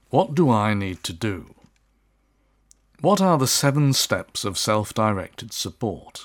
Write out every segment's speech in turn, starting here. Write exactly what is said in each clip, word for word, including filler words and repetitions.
What do I need to do? What are the seven steps of self-directed support?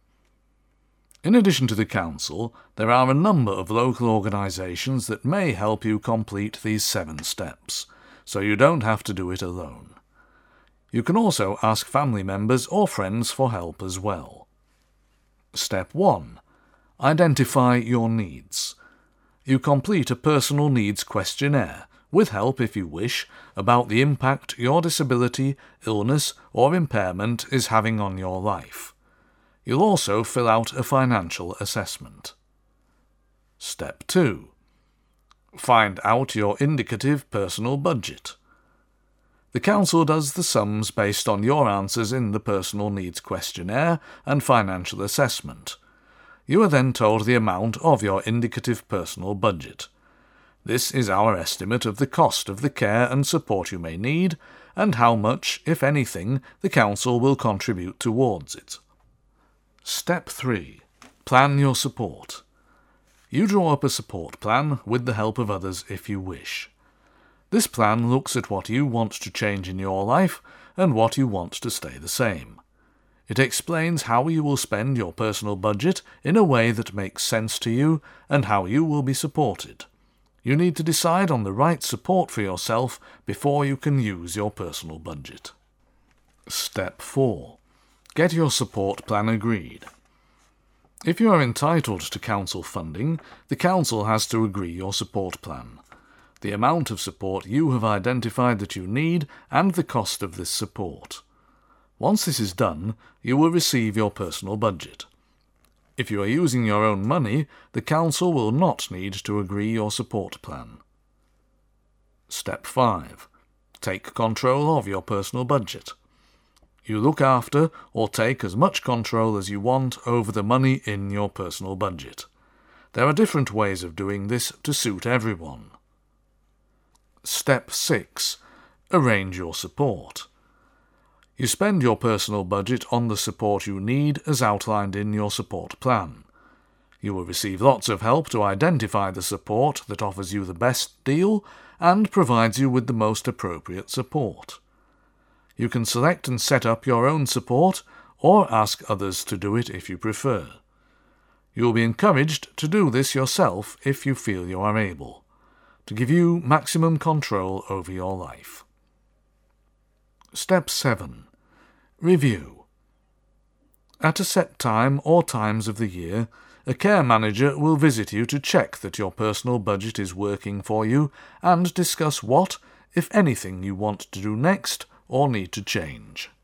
In addition to the Council, there are a number of local organisations that may help you complete these seven steps, so you don't have to do it alone. You can also ask family members or friends for help as well. Step one. Identify your needs. You complete a personal needs questionnaire, with help if you wish, about the impact your disability, illness or impairment is having on your life. You'll also fill out a financial assessment. Step two. Find out your indicative personal budget. The Council does the sums based on your answers in the personal needs questionnaire and financial assessment. You are then told the amount of your indicative personal budget. This is our estimate of the cost of the care and support you may need, and how much, if anything, the Council will contribute towards it. Step three. Plan your support. You draw up a support plan with the help of others if you wish. This plan looks at what you want to change in your life and what you want to stay the same. It explains how you will spend your personal budget in a way that makes sense to you and how you will be supported. You need to decide on the right support for yourself before you can use your personal budget. Step four. Get your support plan agreed. If you are entitled to Council funding, the Council has to agree your support plan, the amount of support you have identified that you need, and the cost of this support. Once this is done, you will receive your personal budget. If you are using your own money, the Council will not need to agree your support plan. Step five. Take control of your personal budget. You look after or take as much control as you want over the money in your personal budget. There are different ways of doing this to suit everyone. Step six. Arrange your support. You spend your personal budget on the support you need as outlined in your support plan. You will receive lots of help to identify the support that offers you the best deal and provides you with the most appropriate support. You can select and set up your own support or ask others to do it if you prefer. You will be encouraged to do this yourself if you feel you are able, to give you maximum control over your life. Step seven. Review. At a set time or times of the year, a care manager will visit you to check that your personal budget is working for you and discuss what, if anything, you want to do next or need to change.